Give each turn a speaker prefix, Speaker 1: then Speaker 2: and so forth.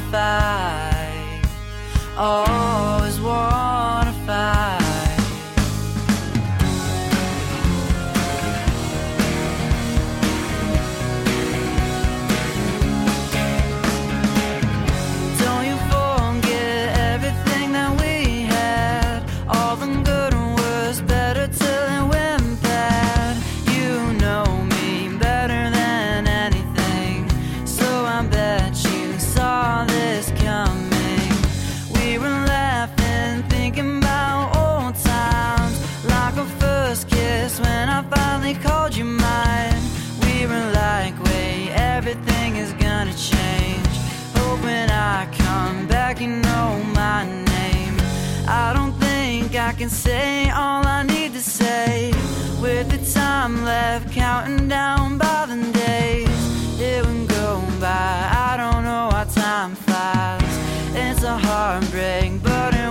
Speaker 1: fight. Always wanna fight. Don't you forget everything that we had. All the good and worse, better till it went bad. You know me better than anything, so I bet you saw this coming. We were laughing, thinking about old times, like our first kiss when I finally called you mine. We were like, wait, everything is gonna change. Hoping I come back, you know my name. I don't think I can say all I need to say. With the time left, counting down by the days, it would go by. I don't know how time flies. It's a heartbreak, but it